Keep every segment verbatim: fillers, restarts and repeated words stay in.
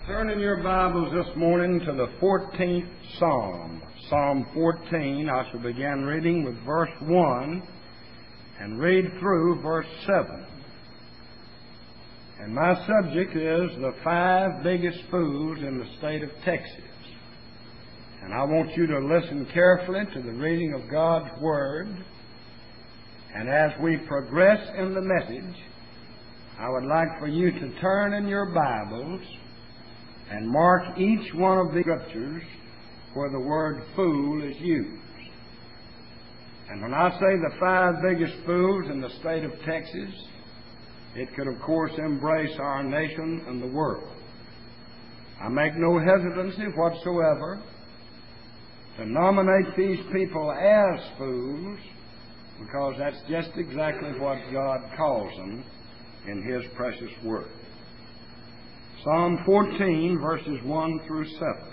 Turn in your Bibles this morning to the fourteenth Psalm. Psalm fourteen, I shall begin reading with verse one and read through verse seven. And my subject is the five biggest fools in the state of Texas. And I want you to listen carefully to the reading of God's Word. And as we progress in the message, I would like for you to turn in your Bibles and mark each one of the scriptures where the word fool is used. And when I say the five biggest fools in the state of Texas, it could, of course, embrace our nation and the world. I make no hesitancy whatsoever to nominate these people as fools, because that's just exactly what God calls them in His precious Word. Psalm fourteen, verses one through seven.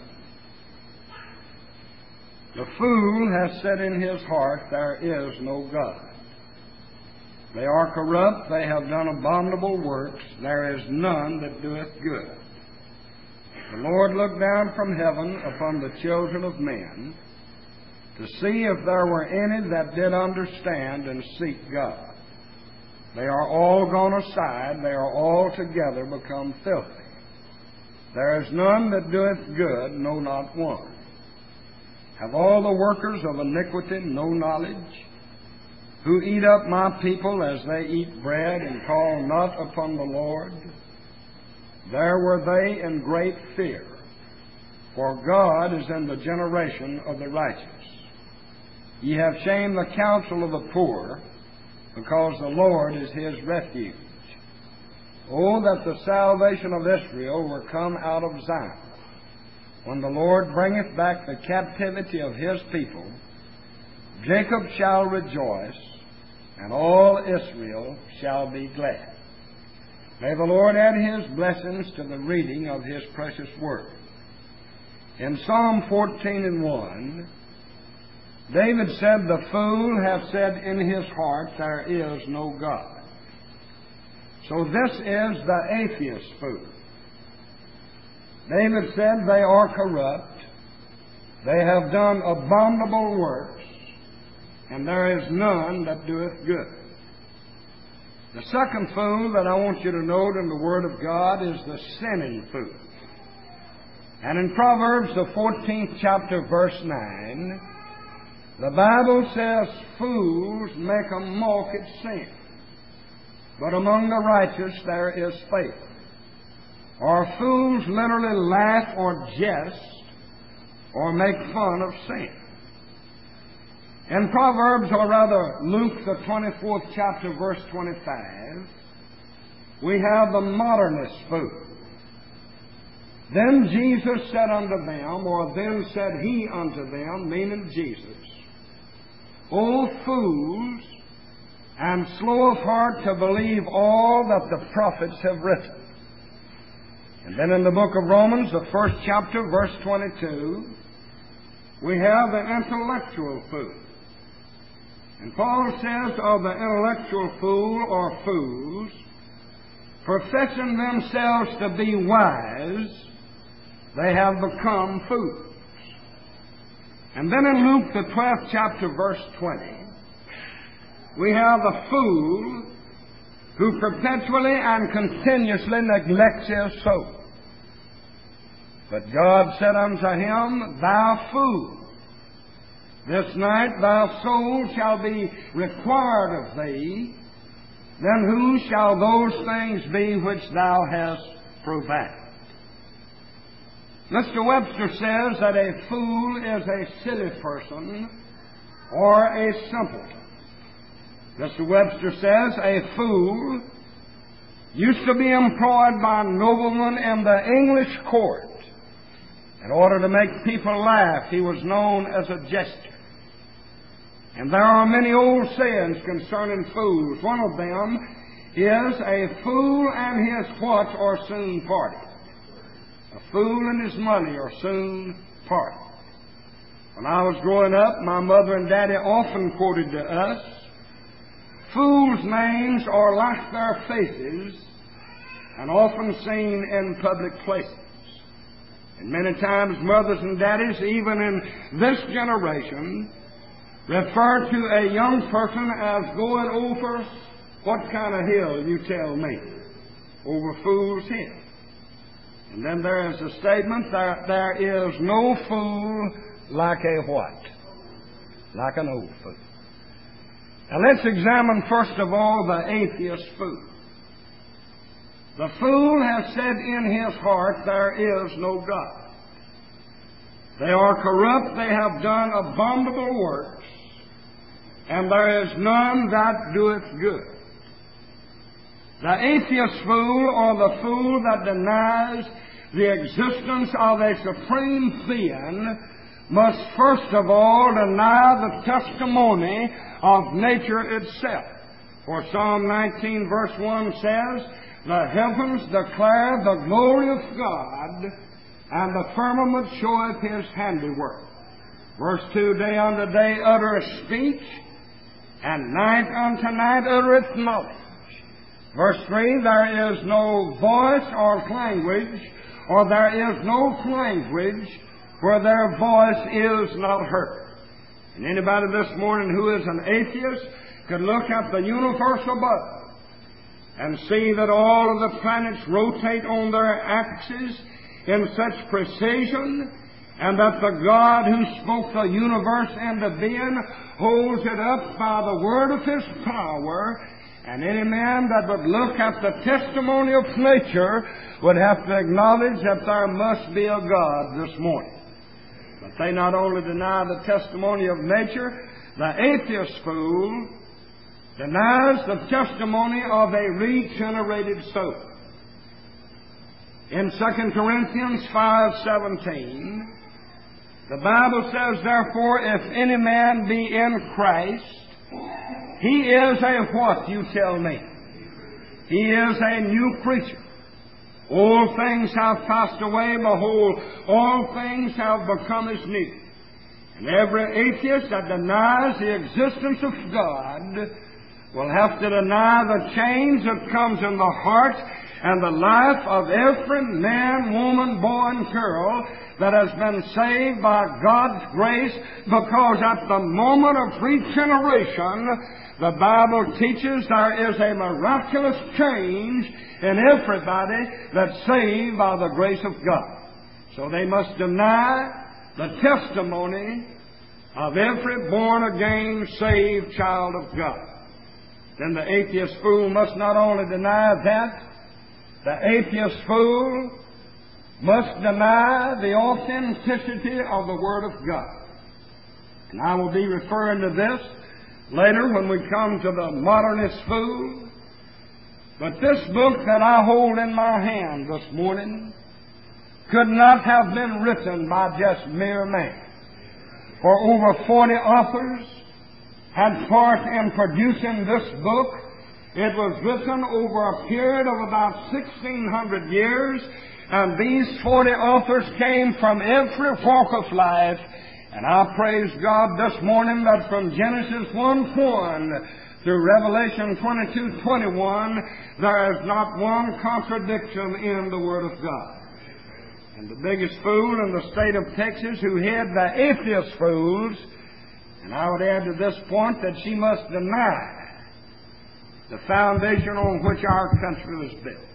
The fool has said in his heart, there is no God. They are corrupt, they have done abominable works, there is none that doeth good. The Lord looked down from heaven upon the children of men, to see if there were any that did understand and seek God. They are all gone aside, they are all together become filthy. There is none that doeth good, no, not one. Have all the workers of iniquity no knowledge? Who eat up my people as they eat bread, and call not upon the Lord? There were they in great fear, for God is in the generation of the righteous. Ye have shamed the counsel of the poor, because the Lord is his refuge. Oh, that the salvation of Israel were come out of Zion. When the Lord bringeth back the captivity of his people, Jacob shall rejoice, and all Israel shall be glad. May the Lord add his blessings to the reading of his precious word. In Psalm fourteen and one, David said, the fool hath said in his heart, there is no God. So this is the atheist fool. David said they are corrupt, they have done abominable works, and there is none that doeth good. The second fool that I want you to note in the Word of God is the sinning fool. And in Proverbs, the fourteenth chapter, verse nine, the Bible says, fools make a mock at sin, but among the righteous there is faith. Or fools literally laugh or jest or make fun of sin. In Proverbs, or rather Luke, the twenty-fourth chapter, verse twenty-five, we have the modernist fool. Then Jesus said unto them, or then said he unto them, meaning Jesus, O fools, and slow of heart to believe all that the prophets have written. And then in the book of Romans, the first chapter, verse twenty-two, we have the intellectual fool. And Paul says of the intellectual fool or fools, professing themselves to be wise, they have become fools. And then in Luke, the twelfth chapter, verse twenty, we have the fool who perpetually and continuously neglects his soul. But God said unto him, thou fool, this night thy soul shall be required of thee, then who shall those things be which thou hast provided? Mister Webster says that a fool is a silly person or a simpleton. Mister Webster says a fool used to be employed by noblemen in the English court. In order to make people laugh, he was known as a jester. And there are many old sayings concerning fools. One of them is, a fool and his what are soon parted. A fool and his money are soon parted. When I was growing up, my mother and daddy often quoted to us, fools' names are like their faces, and often seen in public places. And many times mothers and daddies, even in this generation, refer to a young person as going over what kind of hill, you tell me? Over Fool's Hill. And then there is a statement that there is no fool like a what? Like an old fool. Now let's examine first of all the atheist fool. The fool has said in his heart, there is no God. They are corrupt, they have done abominable works, and there is none that doeth good. The atheist fool, or the fool that denies the existence of a supreme being, must first of all deny the testimony of nature itself. For Psalm nineteen verse one says, the heavens declare the glory of God, and the firmament showeth his handiwork. Verse two, day unto day uttereth speech, and night unto night uttereth knowledge. Verse three, there is no voice or language, or there is no language where their voice is not heard. And anybody this morning who is an atheist could look at the universe above and see that all of the planets rotate on their axes in such precision, and that the God who spoke the universe into being holds it up by the word of His power. And any man that would look at the testimony of nature would have to acknowledge that there must be a God this morning. But they not only deny the testimony of nature, the atheist fool denies the testimony of a regenerated soul. In Second Corinthians five seventeen, the Bible says, therefore, if any man be in Christ, he is a what, you tell me? He is a new creature. All things have passed away, behold, all things have become as new. And every atheist that denies the existence of God will have to deny the change that comes in the heart and the life of every man, woman, boy, and girl that has been saved by God's grace, because at the moment of regeneration, the Bible teaches there is a miraculous change in everybody that's saved by the grace of God. So they must deny the testimony of every born-again, saved child of God. Then the atheist fool must not only deny that, the atheist fool must deny the authenticity of the Word of God. And I will be referring to this later when we come to the modernist fool. But this book that I hold in my hand this morning could not have been written by just mere man. For over forty authors had part in producing this book. It was written over a period of about sixteen hundred years, and these forty authors came from every walk of life. And I praise God this morning that from Genesis one one through Revelation twenty-two twenty-one, there is not one contradiction in the Word of God. And the biggest fool in the state of Texas who hid the atheist fools, and I would add to this point that she must deny the foundation on which our country was built.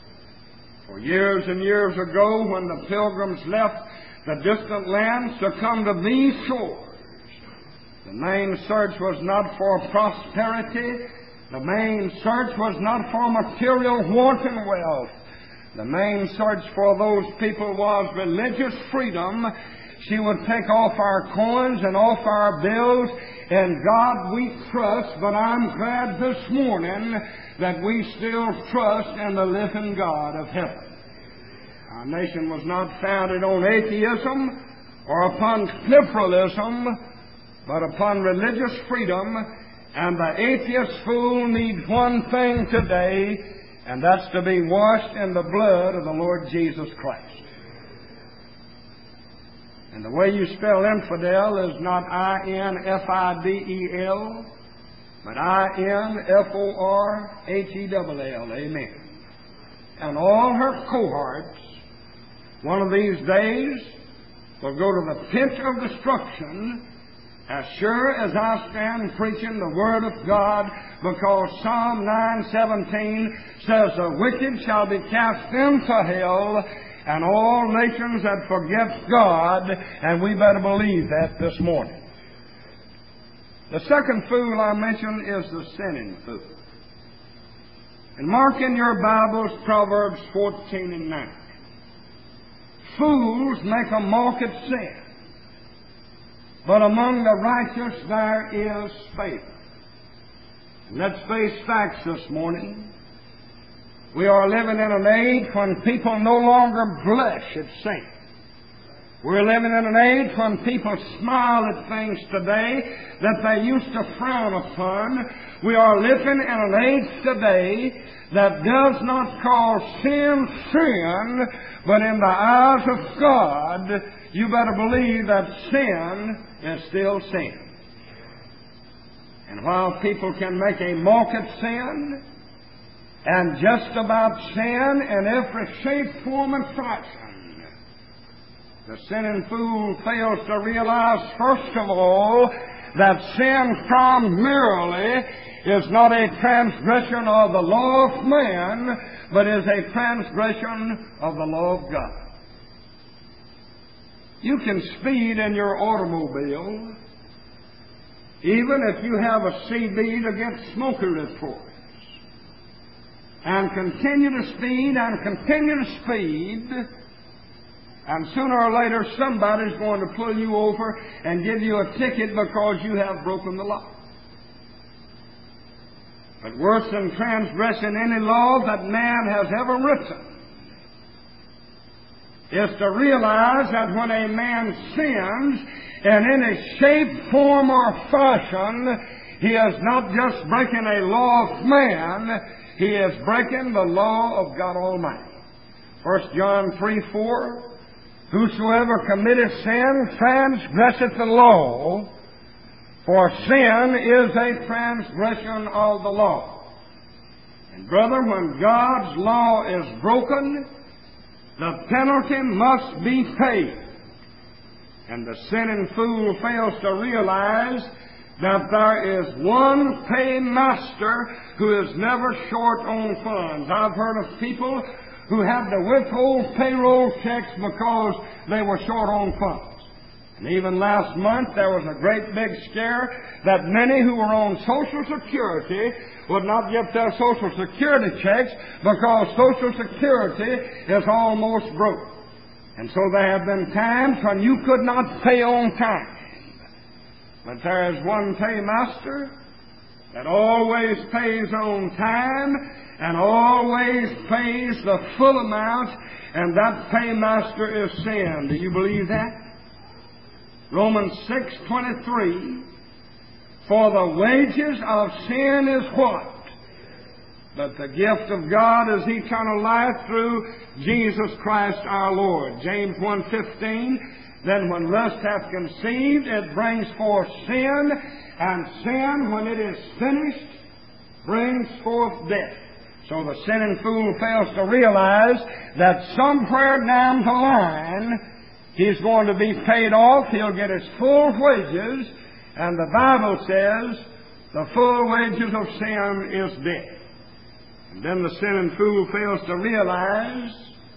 For years and years ago, when the pilgrims left the distant lands to come to these shores, the main search was not for prosperity. The main search was not for material want and wealth. The main search for those people was religious freedom. She would take off our coins and off our bills. In God we trust, but I'm glad this morning that we still trust in the living God of heaven. Our nation was not founded on atheism or upon liberalism, but upon religious freedom. And the atheist fool needs one thing today, and that's to be washed in the blood of the Lord Jesus Christ. And the way you spell infidel is not I N F I D E L, but I N F O R H E L L. Amen. And all her cohorts One of these days will go to the pit of destruction as sure as I stand preaching the Word of God, because Psalm nine seventeen says, the wicked shall be cast into hell, and all nations that forget God, and we better believe that this morning. The second fool I mentioned is the sinning fool. And mark in your Bibles Proverbs fourteen and nine. Fools make a mock at sin, but among the righteous there is favor. And let's face facts this morning. We are living in an age when people no longer blush at sin. We're living in an age when people smile at things today that they used to frown upon. We are living in an age today that does not call sin sin, but in the eyes of God, you better believe that sin is still sin. And while people can make a mock at sin, and just about sin in every shape, form, and fashion, the sinning fool fails to realize, first of all, that sin primarily is not a transgression of the law of man, but is a transgression of the law of God. You can speed in your automobile, even if you have a C B to get smoker reports, and continue to speed and continue to speed, and sooner or later somebody's going to pull you over and give you a ticket because you have broken the law. But worse than transgressing any law that man has ever written is to realize that when a man sins in any shape, form, or fashion, he is not just breaking a law of man, he is breaking the law of God Almighty. First John three four, whosoever committeth sin transgresseth the law, for sin is a transgression of the law. And brother, when God's law is broken, the penalty must be paid. And the sinning fool fails to realize that there is one paymaster who is never short on funds. I've heard of people who had to withhold payroll checks because they were short on funds. And even last month there was a great big scare that many who were on Social Security would not get their Social Security checks because Social Security is almost broke. And so there have been times when you could not pay on time. But there is one paymaster that always pays on time and always pays the full amount, and that paymaster is sin. Do you believe that? Romans six twenty-three, for the wages of sin is what? But the gift of God is eternal life through Jesus Christ our Lord. James one fifteen, then when lust hath conceived, it brings forth sin, and sin, when it is finished, brings forth death. So the sinning fool fails to realize that somewhere down the line, he's going to be paid off, he'll get his full wages, and the Bible says the full wages of sin is death. And then the sinning fool fails to realize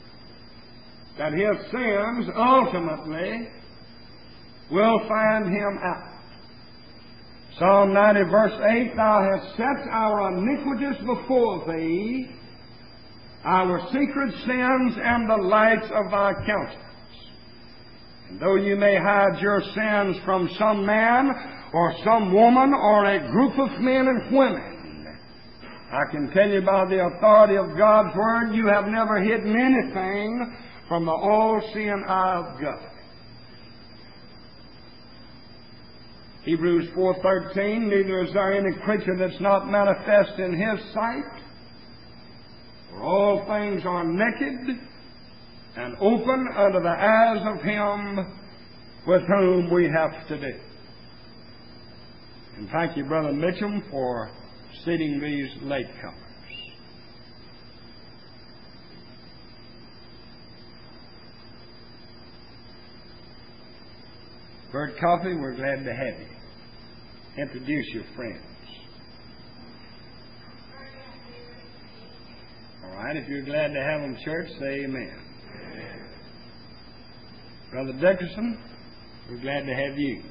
that his sins ultimately will find him out. Psalm ninety verse eight, thou hast set our iniquities before thee, our secret sins and the lights of thy countenance. And though you may hide your sins from some man or some woman or a group of men and women, I can tell you by the authority of God's Word, you have never hidden anything from the all-seeing eye of God. Hebrews four thirteen, neither is there any creature that's not manifest in His sight, for all things are naked and open unto the eyes of Him with whom we have to do. And thank you, Brother Mitchell, for seating these latecomers. Bird Coffee, we're glad to have you. Introduce your friends. All right, if you're glad to have them, church, say amen. Amen. Brother Dickerson, we're glad to have you.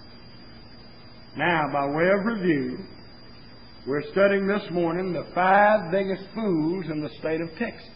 Now, by way of review, we're studying this morning the five biggest fools in the state of Texas.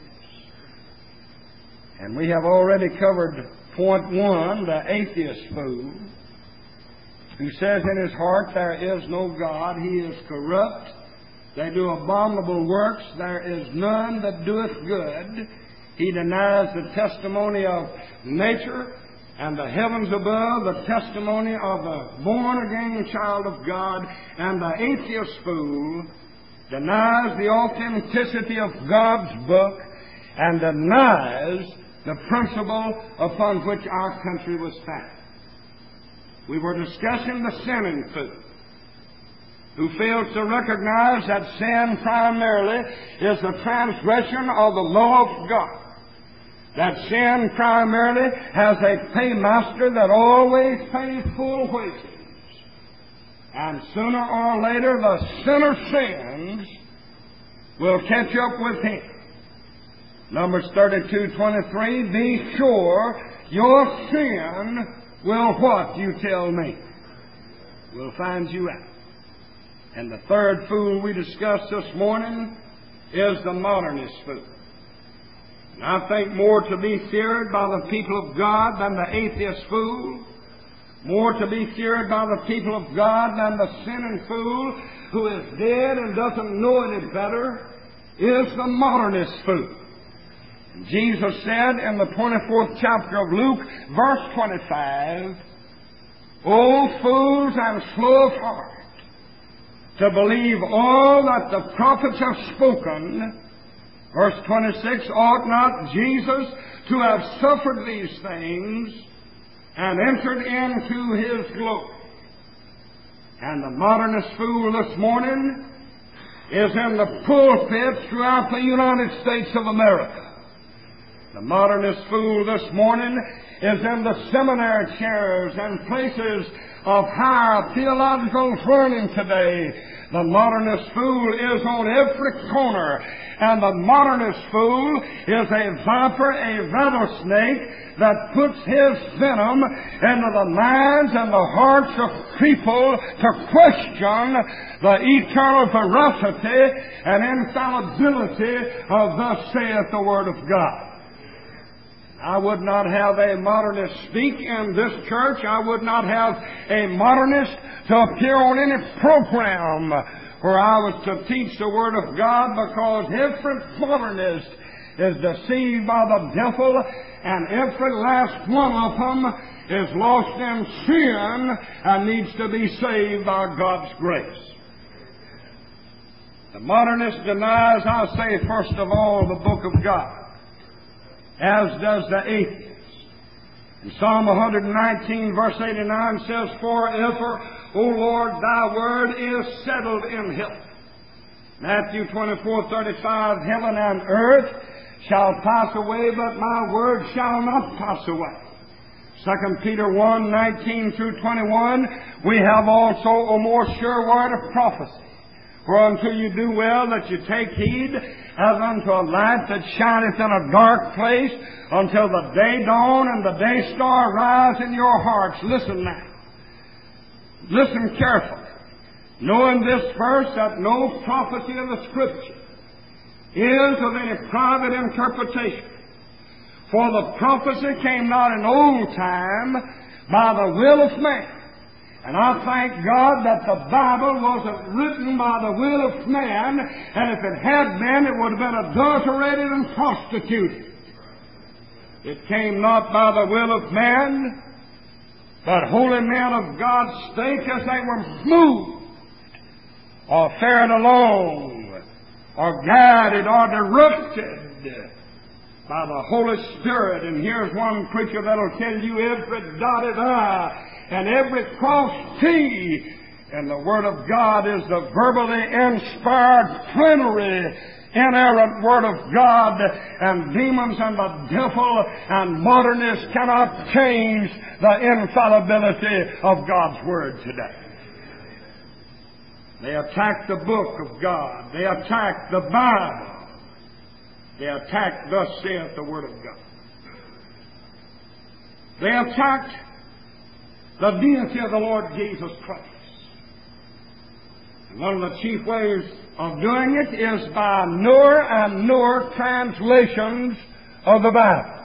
And we have already covered point one, the atheist fool, who says in his heart there is no God, he is corrupt, they do abominable works, there is none that doeth good. He denies the testimony of nature and the heavens above, the testimony of the born-again child of God, and the atheist fool denies the authenticity of God's book and denies the principle upon which our country was founded. We were discussing the sinning fool, who fails to recognize that sin primarily is the transgression of the law of God. That sin primarily has a paymaster that always pays full wages. And sooner or later the sinner sins will catch up with him. Numbers thirty-two twenty-three, be sure your sin will what, you tell me? Will find you out. And the third fool we discussed this morning is the modernist fool. And I think more to be feared by the people of God than the atheist fool, more to be feared by the people of God than the sinning fool who is dead and doesn't know any better, is the modernist fool. And Jesus said in the twenty-fourth chapter of Luke, verse twenty-five, O fools and slow of heart, to believe all that the prophets have spoken. Verse twenty-six, ought not Jesus to have suffered these things and entered into His glory? And the modernist fool this morning is in the pulpits throughout the United States of America. The modernist fool this morning is in the seminary chairs and places of higher theological learning today. The modernist fool is on every corner, and the modernist fool is a viper, a rattlesnake that puts his venom into the minds and the hearts of people to question the eternal veracity and infallibility of thus saith the Word of God. I would not have a modernist speak in this church. I would not have a modernist to appear on any program where I was to teach the Word of God, because every modernist is deceived by the devil, and every last one of them is lost in sin and needs to be saved by God's grace. The modernist denies, I say, first of all, the book of God, as does the atheist. And Psalm one nineteen, verse eighty-nine says, forever, O Lord, thy word is settled in heaven. Matthew twenty-four thirty-five, heaven and earth shall pass away, but my word shall not pass away. Second Peter one nineteen through twenty-one, we have also a more sure word of prophecy. Whereunto you do well that you take heed, as unto a light that shineth in a dark place, until the day dawn and the day star rise in your hearts. Listen now. Listen carefully. Knowing this verse, that no prophecy of the Scripture is of any private interpretation. For the prophecy came not in old time by the will of man. And I thank God that the Bible wasn't written by the will of man, and if it had been, it would have been adulterated and prostituted. It came not by the will of man, but holy men of God spake as they were moved, or fared along, or guided, or directed by the Holy Spirit. And here's one preacher that'll tell you every dotted I and every crossed T in the Word of God is the verbally inspired plenary, inerrant Word of God, and demons and the devil and modernists cannot change the infallibility of God's Word today. They attack the book of God. They attack the Bible. They attack, thus saith the Word of God. They attacked the deity of the Lord Jesus Christ. And one of the chief ways of doing it is by newer and newer translations of the Bible.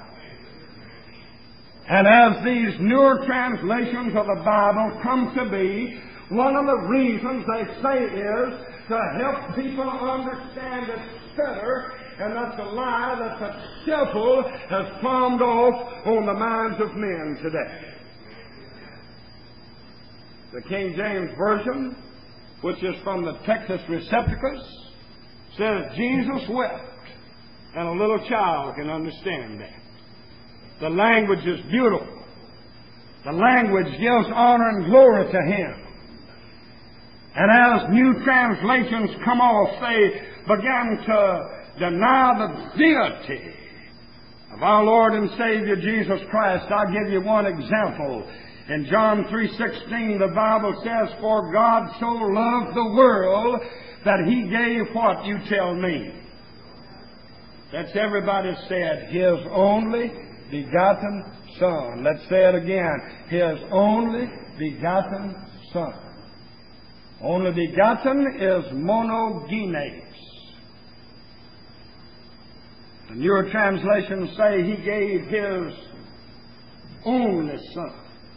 And as these newer translations of the Bible come to be, one of the reasons they say is to help people understand it better, and that's a lie that the devil has palmed off on the minds of men today. The King James Version, which is from the Texas Receptacus, says Jesus wept, and a little child can understand that. The language is beautiful. The language gives honor and glory to Him. And as new translations come off, they begin to deny the deity of our Lord and Savior Jesus Christ. I'll give you one example. In John three sixteen, the Bible says, "For God so loved the world that He gave" what? You tell me. That's everybody said, His only begotten Son. Let's say it again. His only begotten Son. Only begotten is monogenes. The newer translations say He gave His only Son.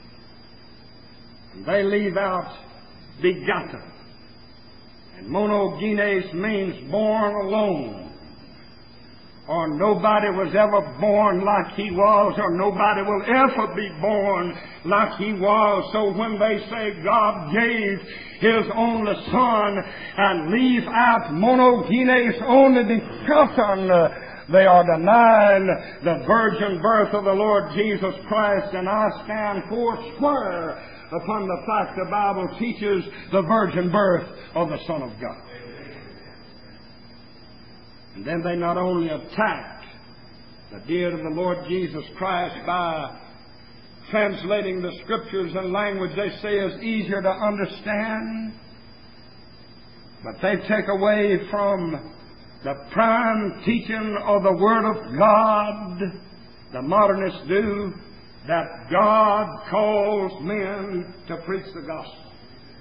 And they leave out begotten. And monogenes means born alone. Or nobody was ever born like He was, or nobody will ever be born like He was. So when they say God gave His only Son and leave out monogenes, only begotten, uh, they are denying the virgin birth of the Lord Jesus Christ. And I stand foursquare upon the fact the Bible teaches the virgin birth of the Son of God. And then they not only attacked the deity of the Lord Jesus Christ by translating the Scriptures in language they say is easier to understand, but they take away from the prime teaching of the Word of God, the modernists do, that God calls men to preach the gospel.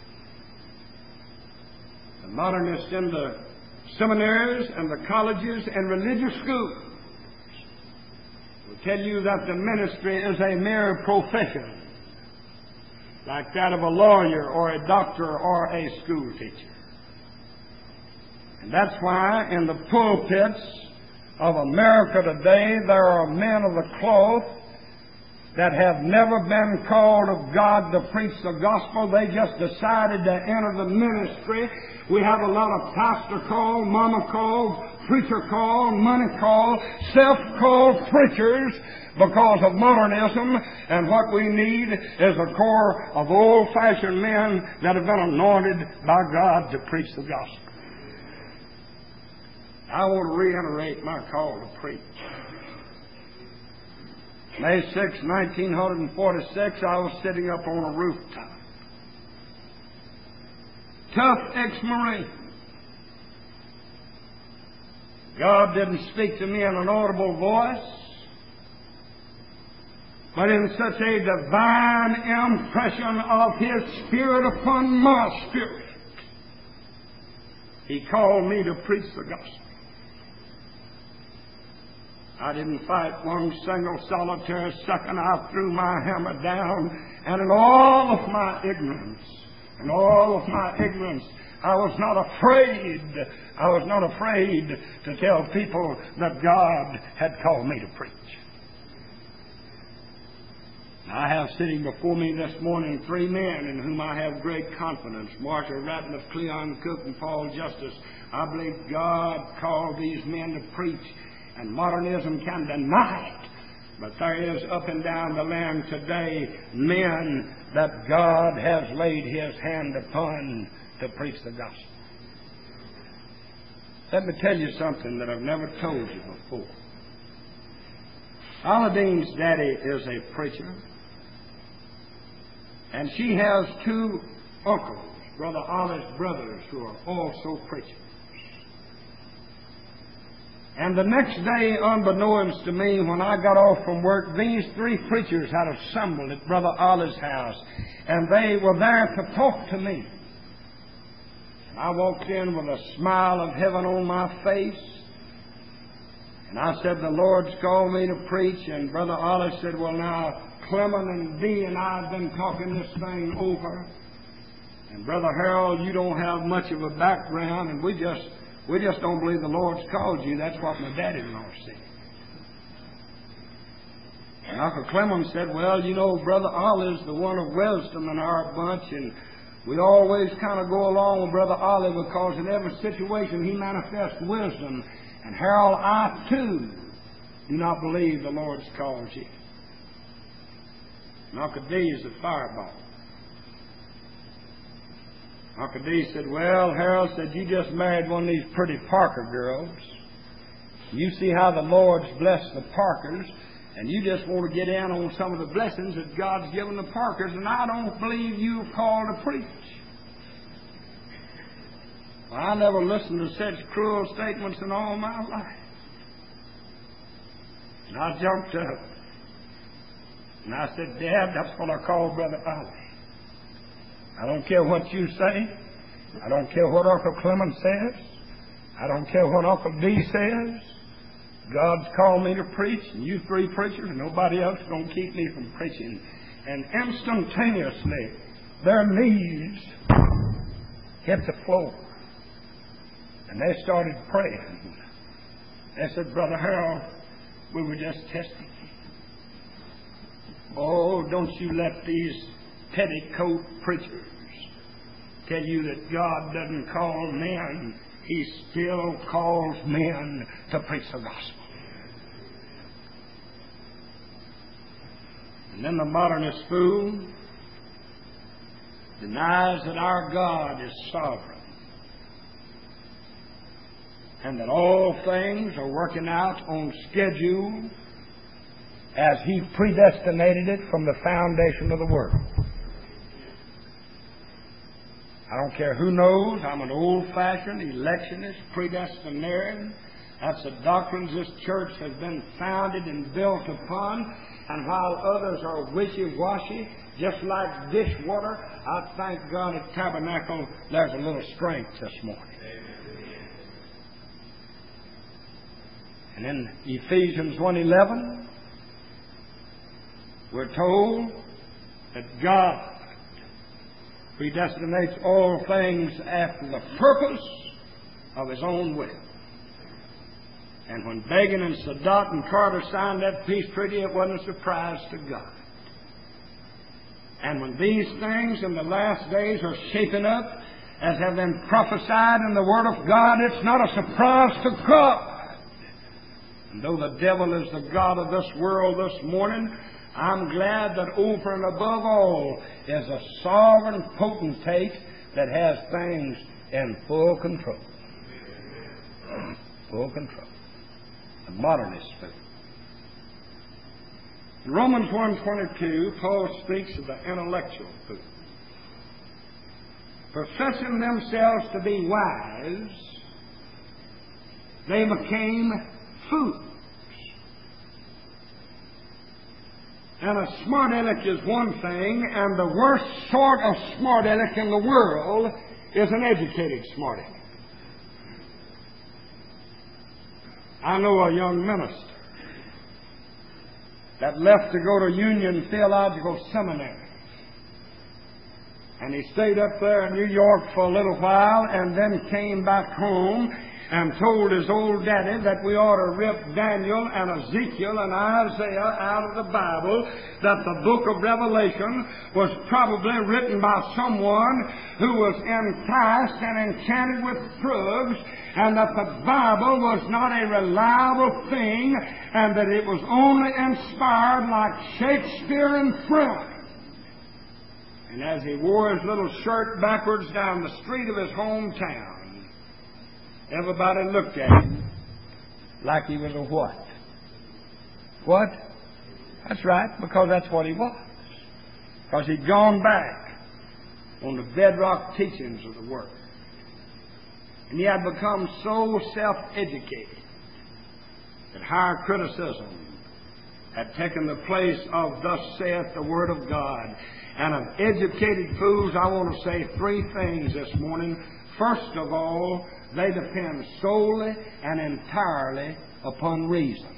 The modernists in the seminaries and the colleges and religious schools will tell you that the ministry is a mere profession, like that of a lawyer or a doctor or a school teacher. And that's why in the pulpits of America today there are men of the cloth that have never been called of God to preach the gospel. They just decided to enter the ministry. We have a lot of pastor called, mama called, preacher called, money called, self-called preachers because of modernism. And what we need is a corps of old-fashioned men that have been anointed by God to preach the gospel. I want to reiterate my call to preach. May sixth, nineteen forty-six, I was sitting up on a rooftop. Tough ex-Marine. God didn't speak to me in an audible voice, but in such a divine impression of His Spirit upon my spirit, He called me to preach the gospel. I didn't fight one single solitary second. I threw my hammer down, and in all of my ignorance, in all of my ignorance, I was not afraid. I was not afraid to tell people that God had called me to preach. I have sitting before me this morning three men in whom I have great confidence: Marshall Ratliff, Cleon Cook, and Paul Justice. I believe God called these men to preach. And modernism can deny it. But there is up and down the land today men that God has laid His hand upon to preach the gospel. Let me tell you something that I've never told you before. Oladine's daddy is a preacher, and she has two uncles, Brother Ollie's brothers, who are also preachers. And the next day, unbeknownst to me, when I got off from work, these three preachers had assembled at Brother Ollie's house, and they were there to talk to me. And I walked in with a smile of heaven on my face, and I said, the Lord's called me to preach. And Brother Ollie said, well, now, Clement and Dee and I have been talking this thing over. And Brother Harold, you don't have much of a background, and we just we just don't believe the Lord's called you. That's what my daddy-in-law said. And Uncle Clement said, well, you know, Brother Ollie's the one of wisdom in our bunch, and we always kind of go along with Brother Ollie because in every situation he manifests wisdom. And Harold, I too do not believe the Lord's called you. And Uncle D is a fireball. Uncle D said, well, Harold said, you just married one of these pretty Parker girls. You see how the Lord's blessed the Parkers, and you just want to get in on some of the blessings that God's given the Parkers, and I don't believe you're called to preach. Well, I never listened to such cruel statements in all my life. And I jumped up, and I said, Dad, that's what I call Brother Ollie. I don't care what you say. I don't care what Uncle Clement says. I don't care what Uncle D says. God's called me to preach, and you three preachers, nobody else is going to keep me from preaching. And instantaneously, their knees hit the floor. And they started praying. They said, Brother Harold, we were just testing you. Oh, don't you let these petticoat preachers tell you that God doesn't call men. He still calls men to preach the gospel. And then the modernist fool denies that our God is sovereign and that all things are working out on schedule as He predestinated it from the foundation of the world. I don't care who knows, I'm an old-fashioned electionist, predestinarian. That's the doctrines this church has been founded and built upon. And while others are wishy-washy, just like dishwater, I thank God at Tabernacle there's a little strength this morning. And in Ephesians one eleven, we're told that God predestinates all things after the purpose of His own will. And when Begin and Sadat and Carter signed that peace treaty, it wasn't a surprise to God. And when these things in the last days are shaping up, as have been prophesied in the Word of God, it's not a surprise to God. And though the devil is the god of this world this morning, I'm glad that over and above all is a sovereign potentate that has things in full control. Full control. The modernist faith. In Romans one twenty-two, Paul speaks of the intellectual food. Professing themselves to be wise, they became fools. And a smart aleck is one thing, and the worst sort of smart aleck in the world is an educated smart aleck. I know a young minister that left to go to Union Theological Seminary. And he stayed up there in New York for a little while and then came back home and told his old daddy that we ought to rip Daniel and Ezekiel and Isaiah out of the Bible, that the book of Revelation was probably written by someone who was enticed and enchanted with drugs, and that the Bible was not a reliable thing, and that it was only inspired like Shakespeare and Freud. And as he wore his little shirt backwards down the street of his hometown, Everybody looked at him like he was a what? What? That's right, because that's what he was. Because he'd gone back on the bedrock teachings of the Word. And he had become so self-educated that higher criticism had taken the place of thus saith the Word of God. And of educated fools, I want to say three things this morning. First of all, they depend solely and entirely upon reason.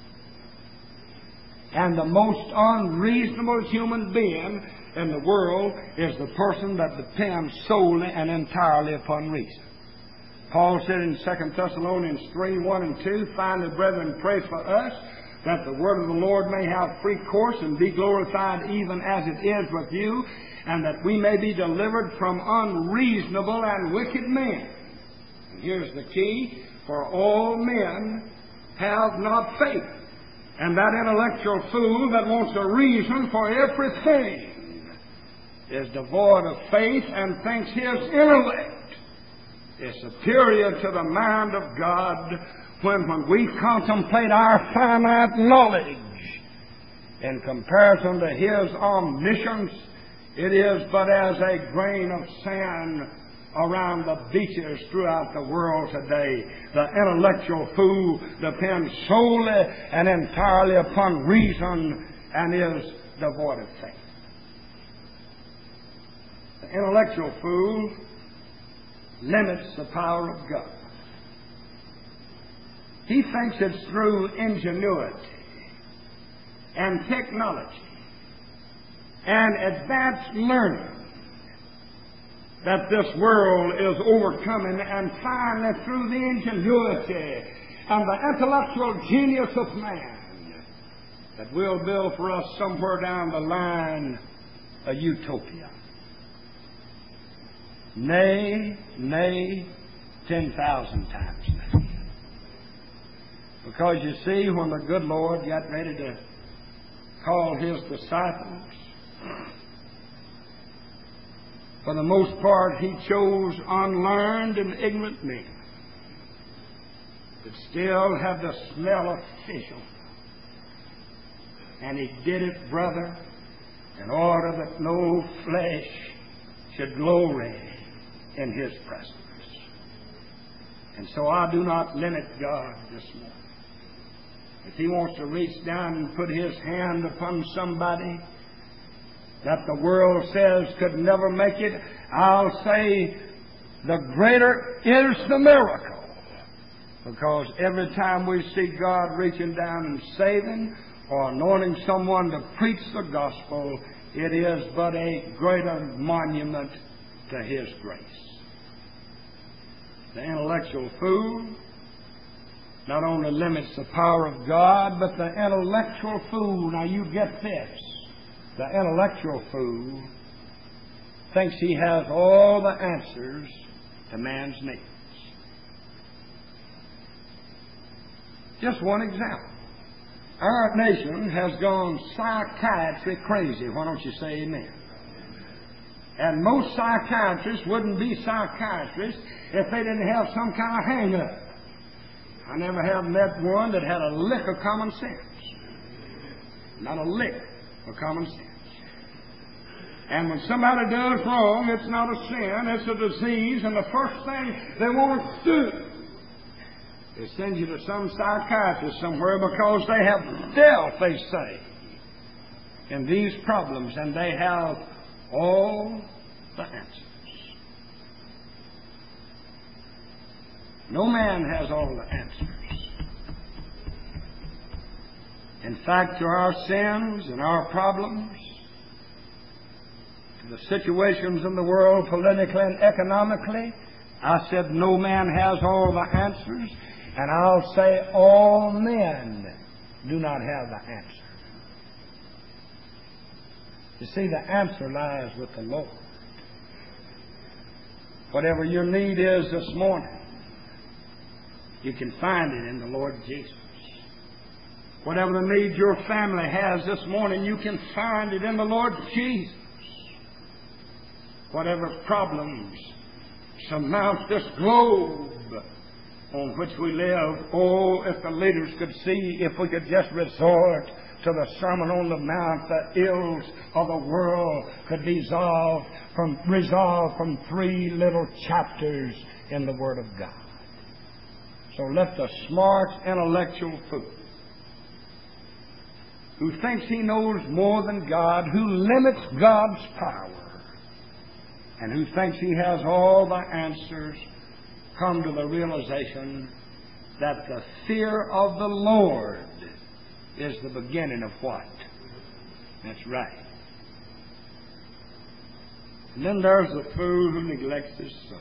And the most unreasonable human being in the world is the person that depends solely and entirely upon reason. Paul said in Second Thessalonians three, one and two, finally, brethren, pray for us, that the word of the Lord may have free course and be glorified even as it is with you, and that we may be delivered from unreasonable and wicked men. And here's the key, for all men have not faith. And that intellectual fool that wants a reason for everything is devoid of faith and thinks his intellect is superior to the mind of God, when when we contemplate our finite knowledge in comparison to His omniscience, it is but as a grain of sand around the beaches throughout the world today. The intellectual fool depends solely and entirely upon reason and is devoid of faith. The intellectual fool limits the power of God. He thinks it's through ingenuity and technology and advanced learning that this world is overcoming, and finally through the ingenuity and the intellectual genius of man that will build for us somewhere down the line a utopia. Nay, nay, ten thousand times nay. Because you see, when the good Lord got ready to call His disciples, for the most part, He chose unlearned and ignorant men that still have the smell of fish on them. And He did it, brother, in order that no flesh should glory in His presence. And so I do not limit God this morning. If He wants to reach down and put His hand upon somebody that the world says could never make it, I'll say the greater is the miracle. Because every time we see God reaching down and saving or anointing someone to preach the gospel, it is but a greater monument to His grace. The intellectual fool not only limits the power of God, but the intellectual fool, now you get this, the intellectual fool thinks he has all the answers to man's needs. Just one example. Our nation has gone psychiatry crazy. Why don't you say amen? And most psychiatrists wouldn't be psychiatrists if they didn't have some kind of hang-up. I never have met one that had a lick of common sense. Not a lick of common sense. And when somebody does wrong, it's not a sin, it's a disease, and the first thing they want to do is send you to some psychiatrist somewhere because they have dealt, they say, in these problems, and they have all the answers. No man has all the answers. In fact, to our sins and our problems, to the situations in the world politically and economically, I said no man has all the answers, and I'll say all men do not have the answer. You see, the answer lies with the Lord. Whatever your need is this morning, you can find it in the Lord Jesus. Whatever the need your family has this morning, you can find it in the Lord Jesus. Whatever problems surmount this globe, on which we live. Oh, if the leaders could see, if we could just resort to the Sermon on the Mount, the ills of the world could be resolved from, resolved from three little chapters in the Word of God. So let the smart intellectual fool, who thinks he knows more than God, who limits God's power, and who thinks he has all the answers, come to the realization that the fear of the Lord is the beginning of what? That's right. And then there's the fool who neglects his soul.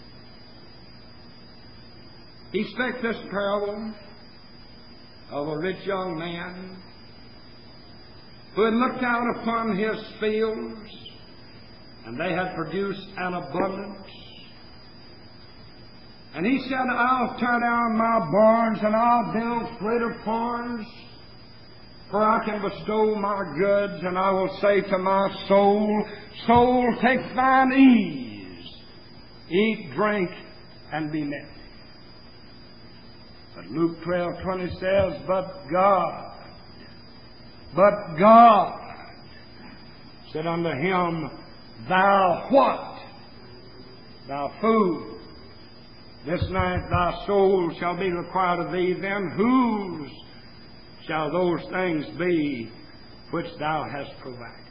He spake this parable of a rich young man who had looked out upon his fields, and they had produced an abundance. And he said, I'll tear down my barns, and I'll build greater barns, for I can bestow my goods, and I will say to my soul, soul, take thine ease, eat, drink, and be merry. But Luke twelve twenty says, But God, but God said unto him, Thou what? Thou fool, this night thy soul shall be required of thee, then whose shall those things be which thou hast provided?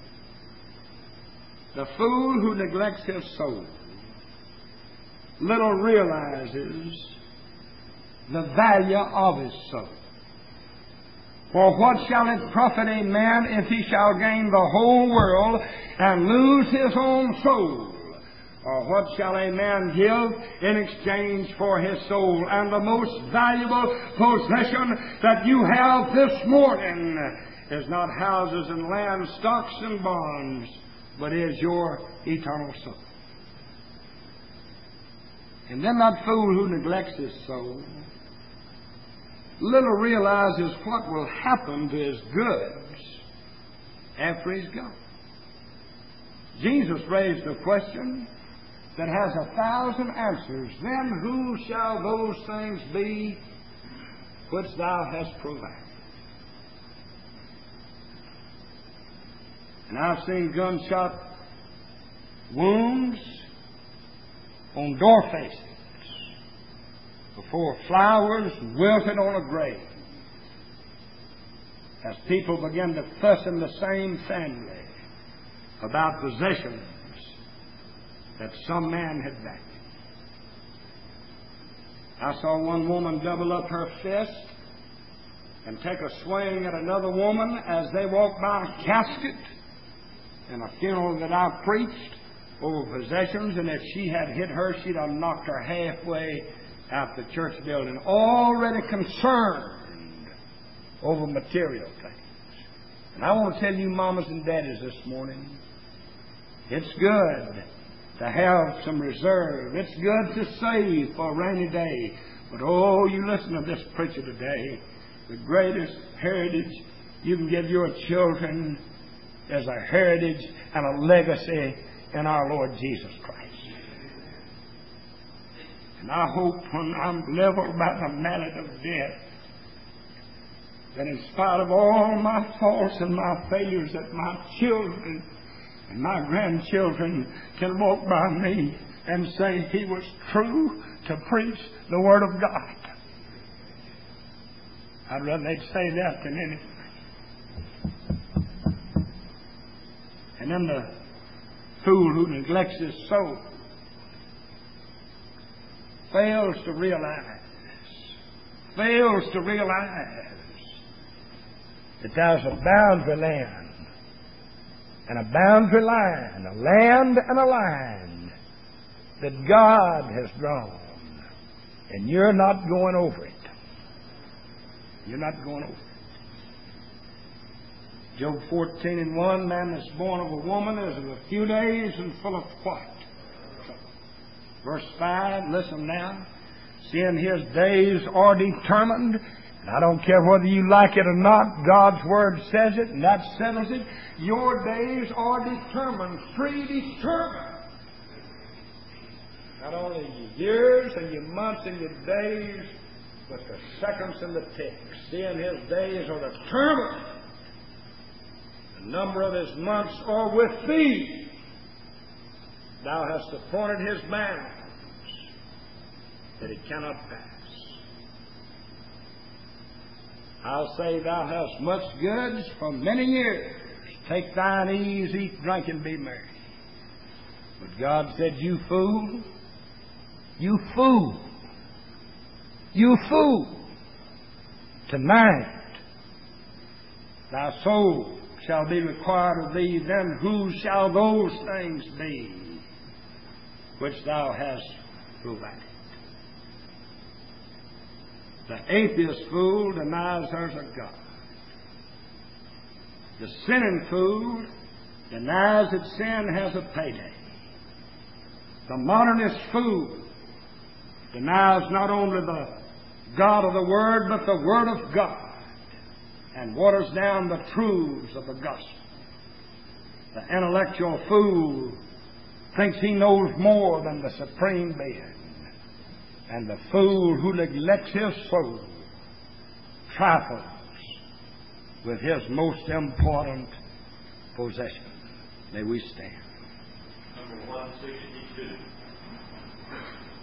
The fool who neglects his soul little realizes the value of his soul. For what shall it profit a man if he shall gain the whole world and lose his own soul? Or what shall a man give in exchange for his soul? And the most valuable possession that you have this morning is not houses and land, stocks and bonds, but is your eternal soul. And then that fool who neglects his soul little realizes what will happen to his goods after he's gone. Jesus raised a question that has a thousand answers. Then who shall those things be which thou hast provided? And I've seen gunshot wounds on door faces before flowers wilted on a grave, as people begin to fuss in the same family about possessions that some man had backed. I saw one woman double up her fist and take a swing at another woman as they walked by a casket in a funeral that I preached over possessions, and if she had hit her, she'd have knocked her halfway out the church building, already concerned over material things. And I want to tell you, mamas and daddies, this morning, it's good to have some reserve. It's good to save for a rainy day. But oh, you listen to this preacher today, the greatest heritage you can give your children is a heritage and a legacy in our Lord Jesus Christ. And I hope when I'm leveled by the mallet of death, that in spite of all my faults and my failures, that my children and my grandchildren can walk by me and say he was true to preach the Word of God. I'd rather they'd say that than anything. And then the fool who neglects his soul fails to realize, fails to realize that there's a boundary land and a boundary line, a land and a line that God has drawn, and you're not going over it. You're not going over it. Job fourteen and one, man that's born of a woman is of a few days and full of what? Verse five, listen now. Seeing his days are determined, and I don't care whether you like it or not, God's Word says it, and that settles it. Your days are determined, predetermined. Not only your years and your months and your days, but the seconds and the ticks. Seeing his days are determined. The number of his months are with thee. Thou hast appointed his bounds, that it cannot pass. I'll say, thou hast much goods for many years. Take thine ease, eat, drink, and be merry. But God said, you fool, you fool, you fool, tonight thy soul shall be required of thee. Then whose shall those things be which thou hast provided? The atheist fool denies there's a God. The sinning fool denies that sin has a payday. The modernist fool denies not only the God of the Word, but the Word of God, and waters down the truths of the gospel. The intellectual fool thinks he knows more than the supreme being. And the fool who neglects his soul trifles with his most important possession. May we stand. Number one sixty-two.